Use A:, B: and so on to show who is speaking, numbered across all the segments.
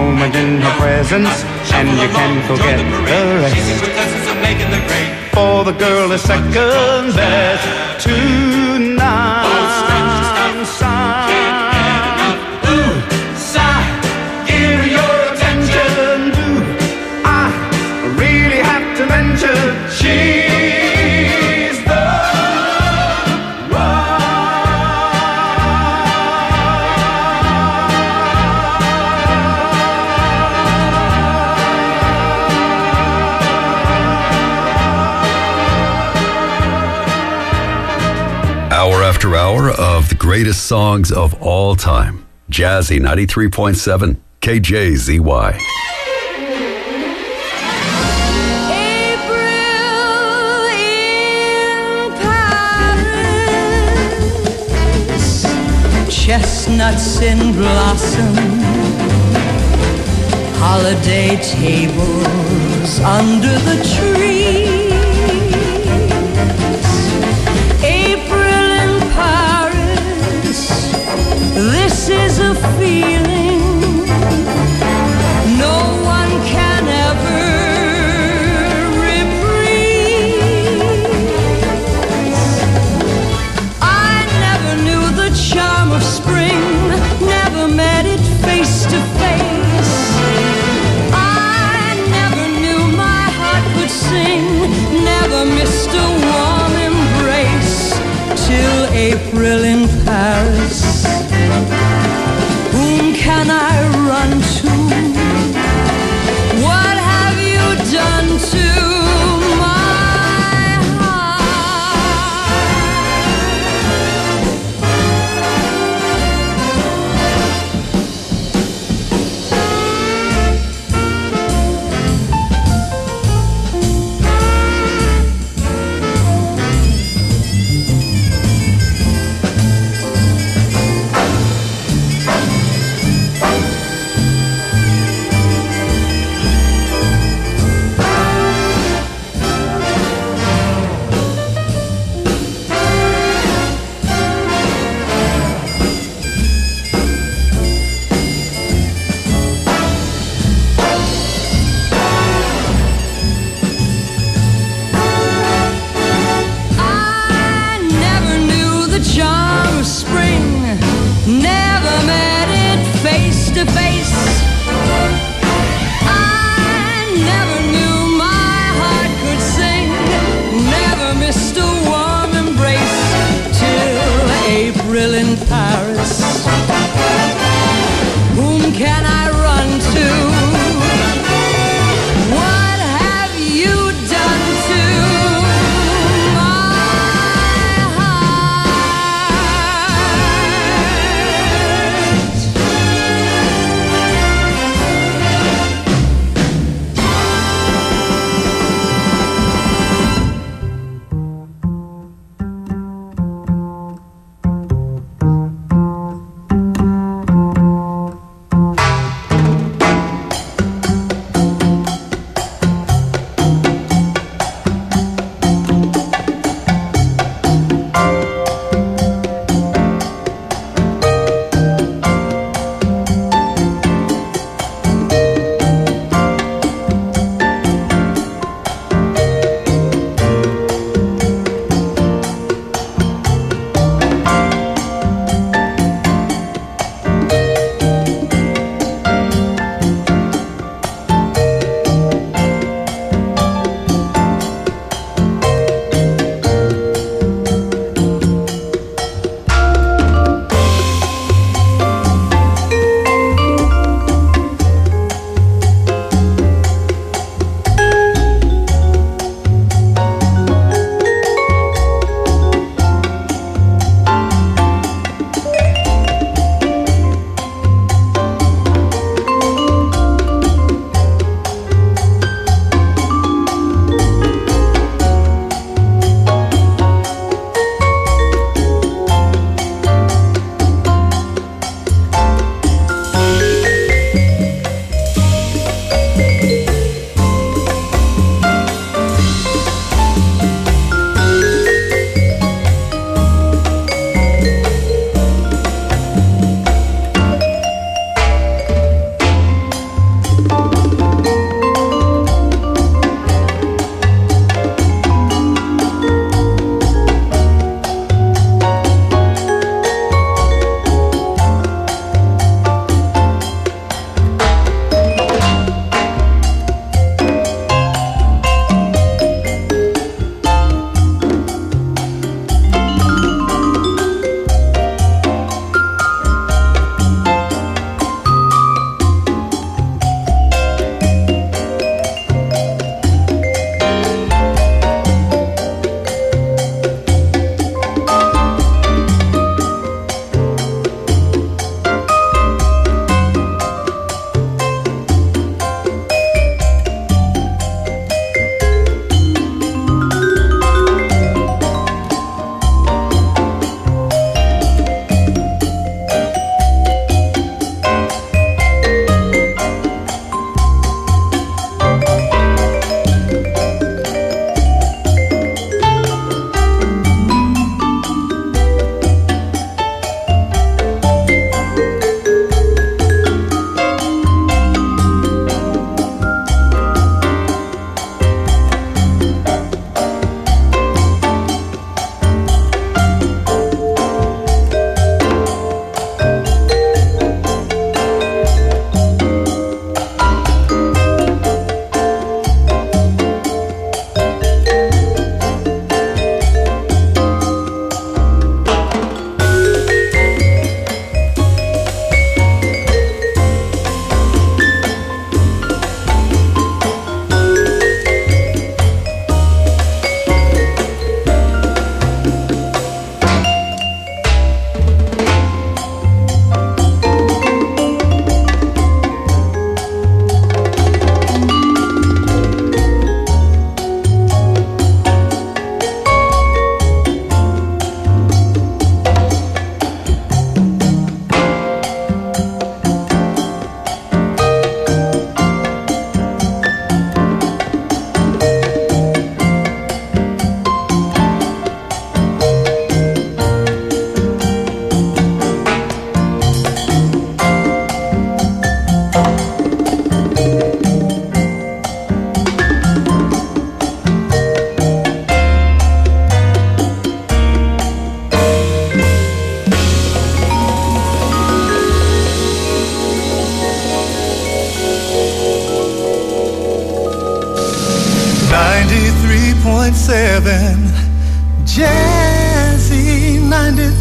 A: moment in her presence, and you can forget the rest. For the girl is second best to none. Ooh, sigh, give her your attention. Do I really have to mention she's the one?
B: Hour after hour of the greatest songs of all time. Jazzy 93.7 KJZY.
C: April in Paris, chestnuts in blossom, holiday tables under the trees. This is a feeling no one can ever reprise. I never knew the charm of spring, never met it face to face. I never knew my heart could sing, never missed a warm embrace till April in Paris. Whom can I run to? What have you done to my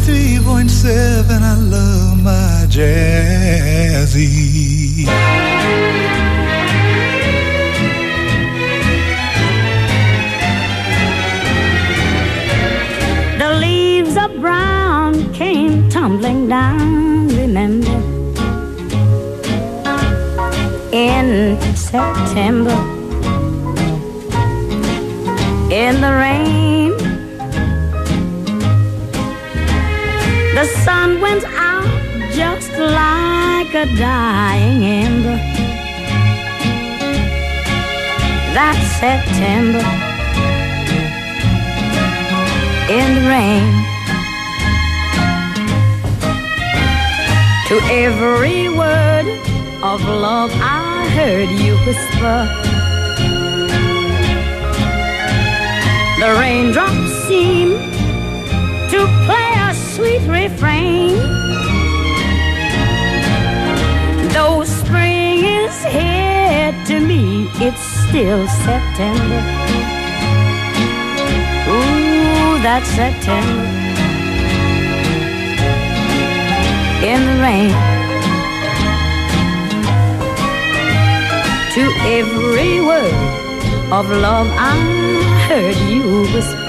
D: 93.7, I love my Jazzy.
E: The leaves of brown came tumbling down, remember, in September, in the rain. The sun went out just like a dying ember. That September, in the rain. To every word of love I heard you whisper, the raindrops seem to play a sweet refrain. Though spring is here, to me it's still September. Ooh, that's September in the rain. To every word of love I heard you whisper,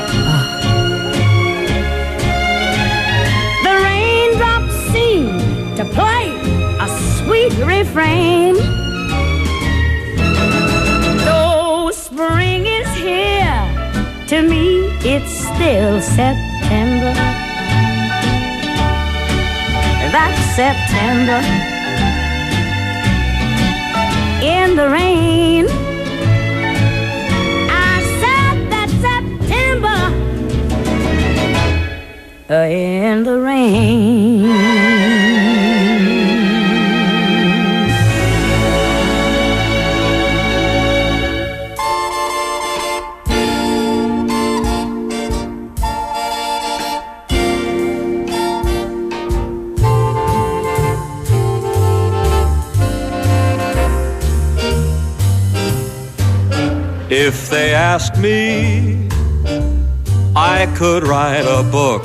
E: the raindrops seem to play a sweet refrain. Though spring is here, to me it's still September. That's September in the rain. I said that September in the rain.
F: If they ask me, I could write a book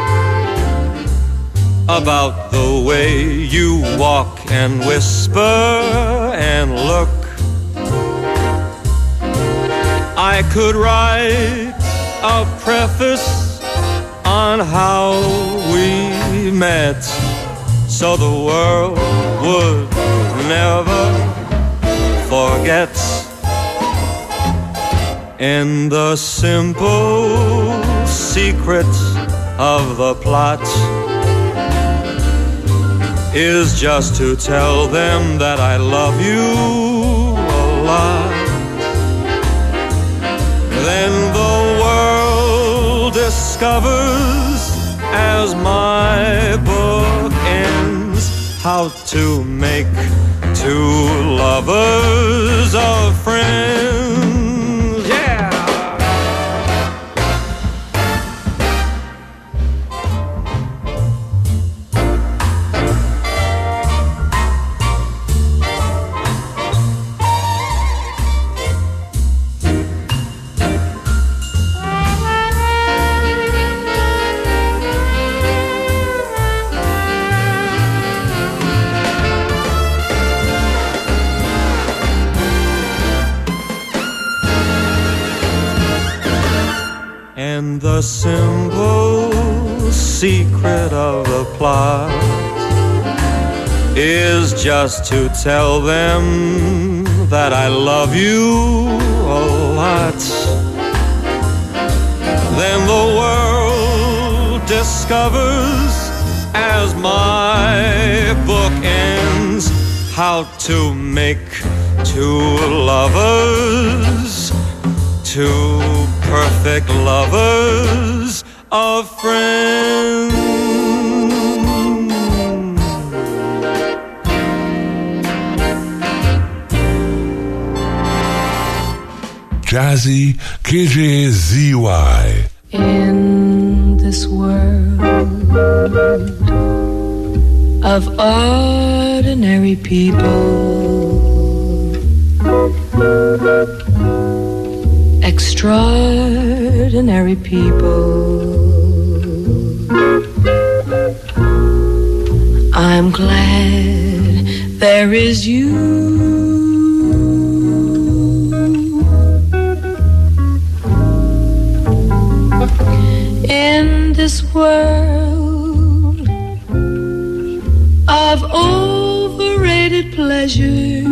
F: about the way you walk and whisper and look. I could write a preface on how we met, so the world would never forget. In the simple secret of the plot is just to tell them that I love you a lot. Then the world discovers, as my book ends, how to make two lovers of friends. The simple secret of the plot is just to tell them that I love you a lot. Then the world discovers, as my book ends, how to make two lovers, two perfect lovers of friends.
D: Jazzy, KJZY.
G: In this world of ordinary people, extraordinary people, I'm glad there is you. In this world of overrated pleasures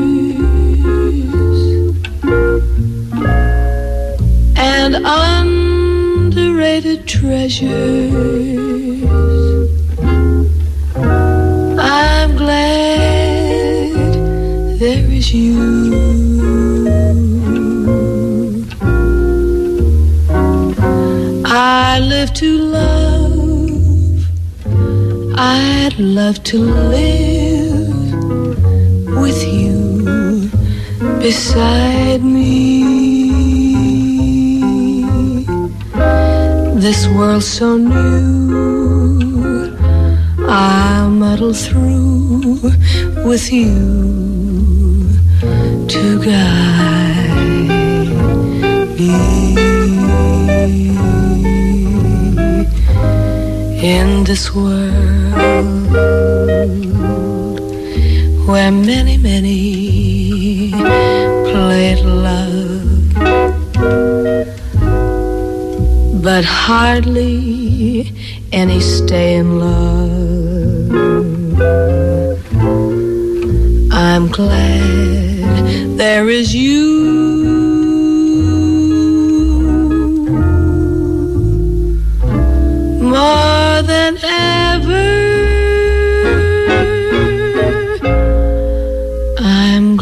G: and underrated treasures, I'm glad there is you. I live to love, I'd love to live with you beside me. This world's so new, I'll muddle through with you to guide me. In this world where many, many play at love, but hardly any stay in love, I'm glad there is you. More than ever, I'm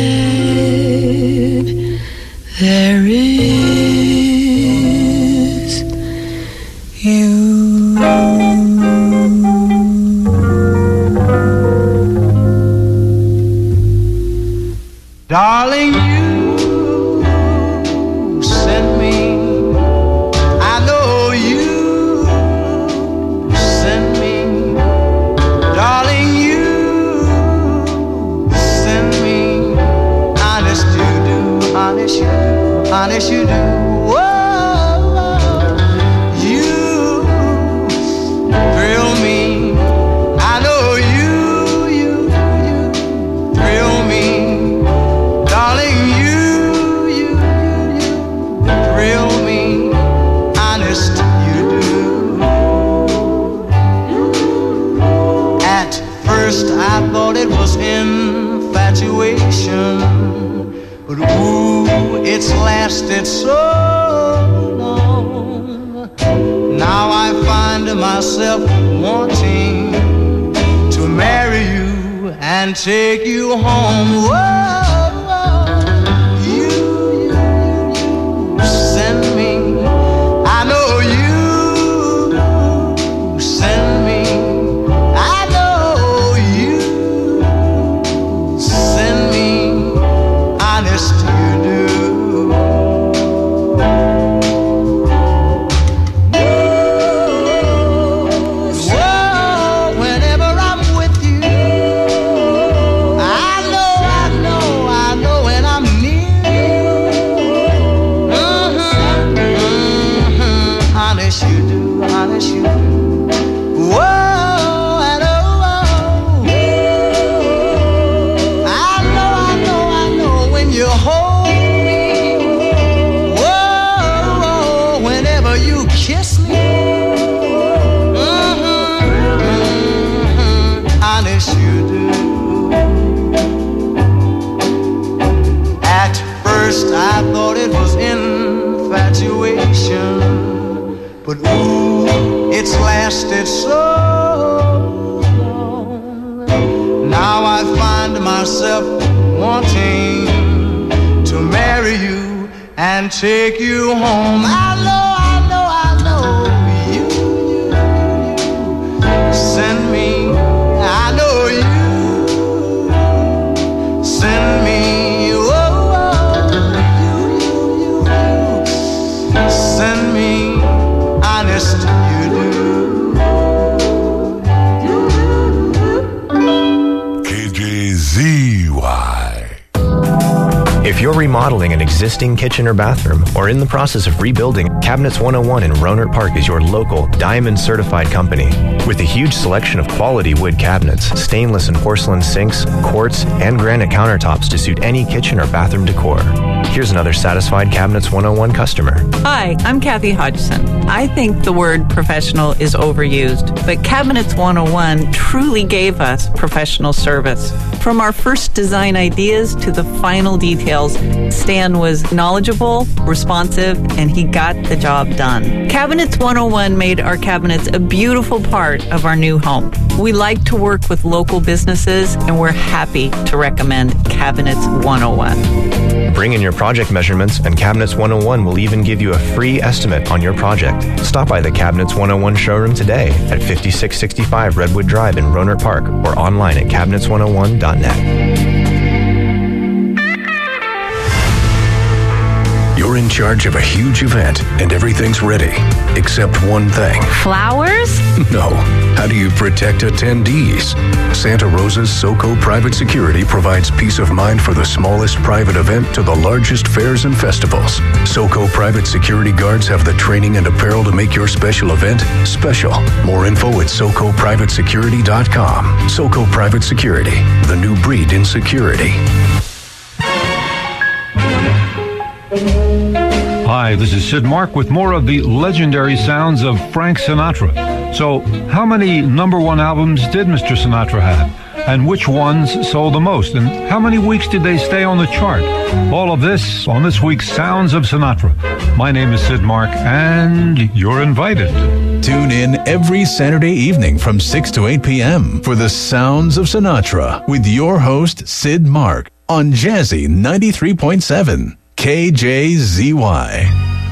G: glad there is you.
A: Darling, you sent me. I know you sent me. Darling, you sent me. Honest you do, honest you do, honest you do. Whoa, you thrill me. I know you thrill me. Darling, you thrill me, honest you do. At first I thought it was infatuation, but ooh, it's lasted so long. Now I find myself wanting to marry you and take you home. Whoa. But ooh, it's lasted so long. Now I find myself wanting to marry you and take you home. I know, you send me. I know you send me. Send me, honest you do.
D: KJZY.
H: If you're you're remodeling an existing kitchen or bathroom or in the process of rebuilding, Cabinets 101 in Rohnert Park is your local Diamond certified company. With a huge selection of quality wood cabinets, stainless and porcelain sinks, quartz, and granite countertops to suit any kitchen or bathroom decor. Here's another satisfied Cabinets 101 customer.
I: Hi, I'm Kathy Hodgson. I think the word professional is overused, but Cabinets 101 truly gave us professional service. From our first design ideas to the final details, Stan was knowledgeable, responsive, and he got the job done. Cabinets 101 made our cabinets a beautiful part of our new home. We like to work with local businesses, and we're happy to recommend Cabinets 101.
H: Bring in your project measurements, and Cabinets 101 will even give you a free estimate on your project. Stop by the Cabinets 101 showroom today at 5665 Redwood Drive in Rohnert Park or online at cabinets101.net.
J: You're in charge of a huge event and everything's ready, except one thing.
K: Flowers?
J: No. How do you protect attendees? Santa Rosa's SoCo Private Security provides peace of mind for the smallest private event to the largest fairs and festivals. SoCo Private Security Guards have the training and apparel to make your special event special. More info at SoCoPrivateSecurity.com. SoCo Private Security, the new breed in security.
L: Hi, this is Sid Mark with more of the legendary sounds of Frank Sinatra. So, how many number one albums did Mr. Sinatra have? And which ones sold the most? And how many weeks did they stay on the chart? All of this on this week's Sounds of Sinatra. My name is Sid Mark, and you're invited.
M: Tune in every Saturday evening from 6 to 8 p.m. for the Sounds of Sinatra with your host, Sid Mark, on Jazzy 93.7. KJZY.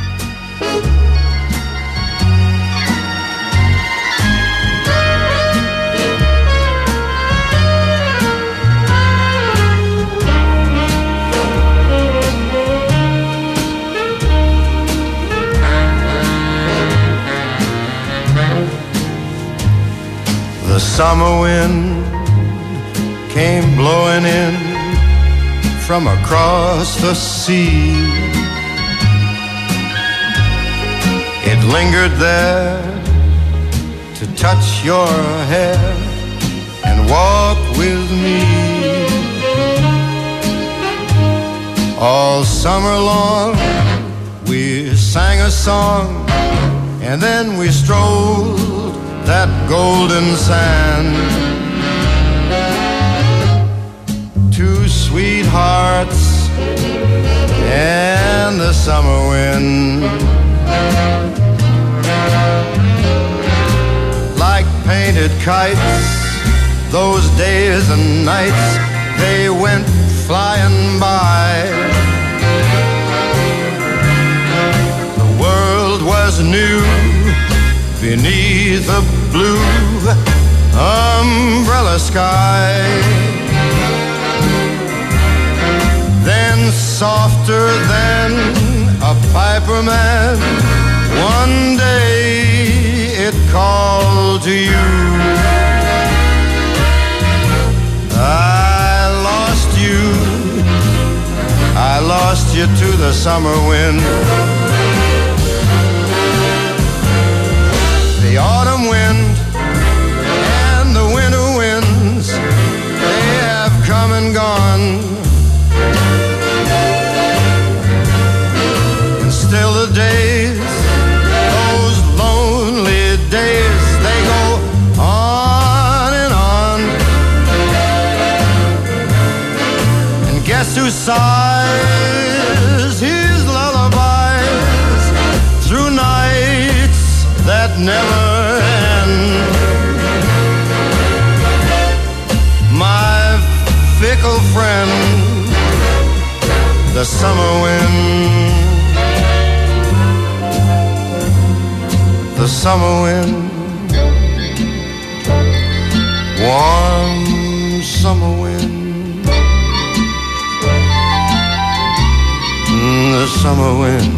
N: The summer wind came blowing in from across the sea. It lingered there to touch your hair and walk with me. All summer long we sang a song, and then we strolled that golden sand. Two sweethearts and the summer wind, like painted kites, those days and nights, they went flying by. The world was new beneath a blue umbrella sky. Then softer than a piper man, one day it called to you. I lost you to the summer wind. The autumn wind and the winter winds, they have come and gone. And still the days, those lonely days, they go on and on. And guess who sighs his lullabies through nights that never end? My fickle friend, the summer wind. The summer wind, warm summer wind, the summer wind.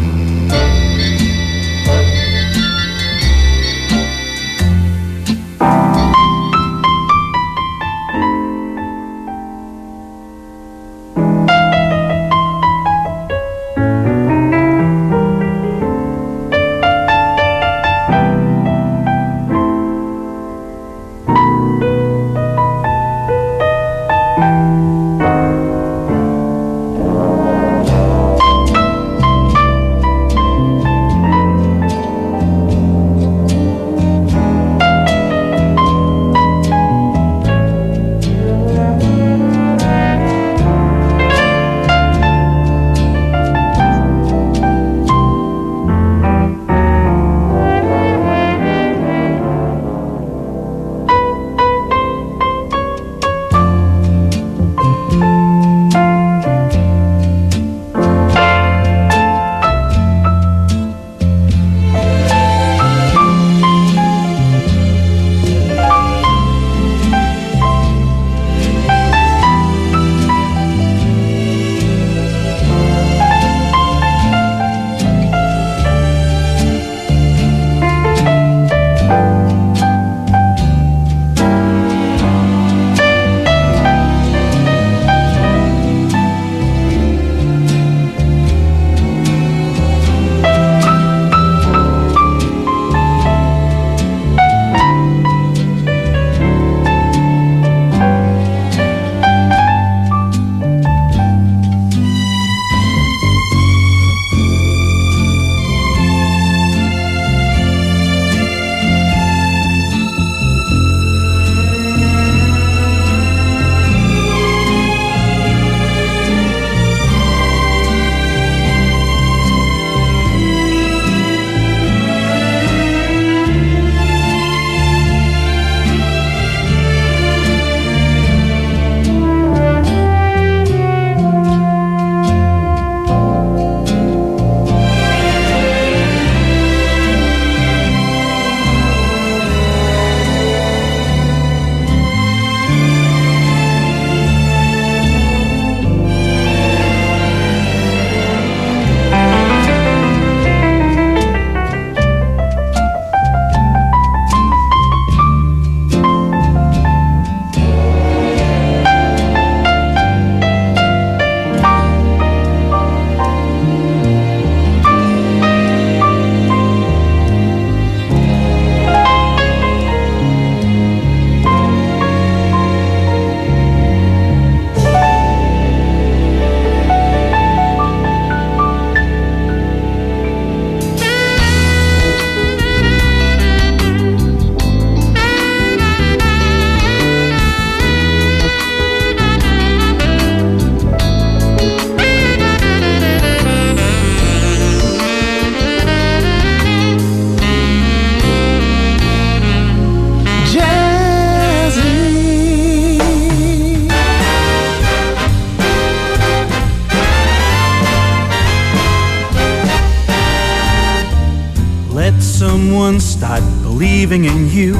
A: believing in you.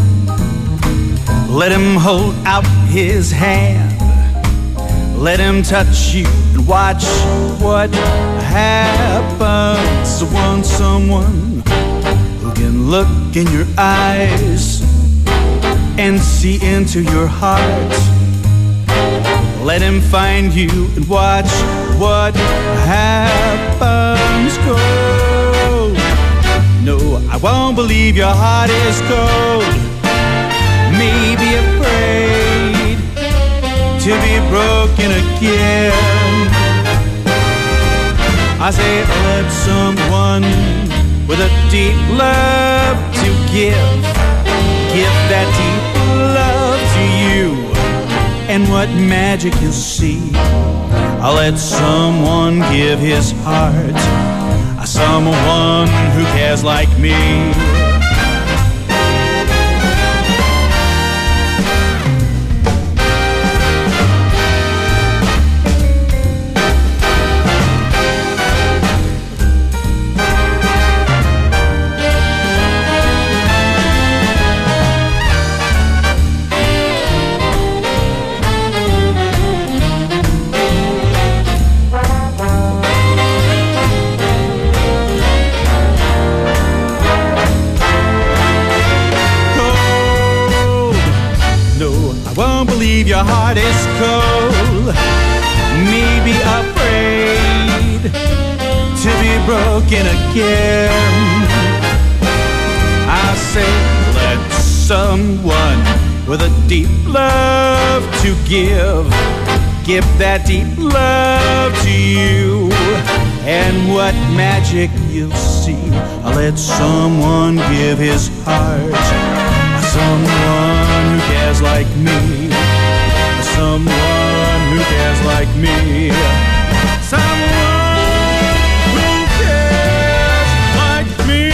A: Let him hold out his hand. Let him touch you and watch what happens. Want someone who can look in your eyes and see into your heart. Let him find you and watch what happens. Go. No, I won't believe your heart is cold. Maybe afraid to be broken again. I say let someone with a deep love to give that deep love to you. And what magic you'll see. I'll let someone give his heart, someone who cares like me. Your heart is cold, maybe afraid to be broken again. I say let someone with a deep love to give that deep love to you. And what magic you'll see. I'll let someone give his heart, someone who cares like me. Someone who cares like me. Someone who cares like me.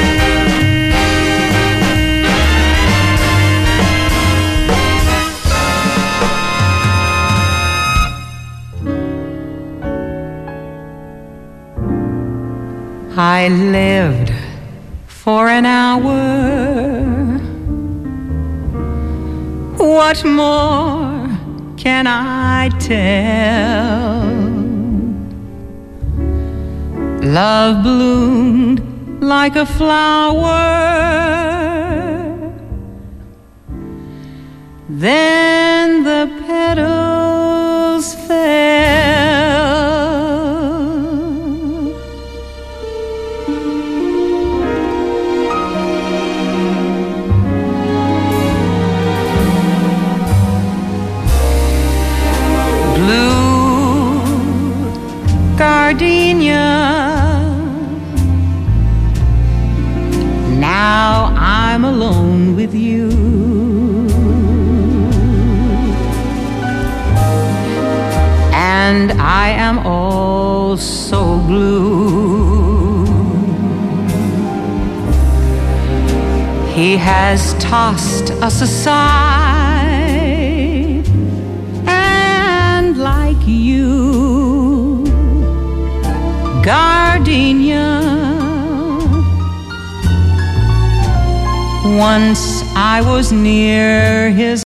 I: I lived for an hour. What more can I tell? Love bloomed like a flower, then the petals fell. Gardenia. Now I'm alone with you. And I am all so blue. He has tossed us aside, and like you, gardenia. Once I was near his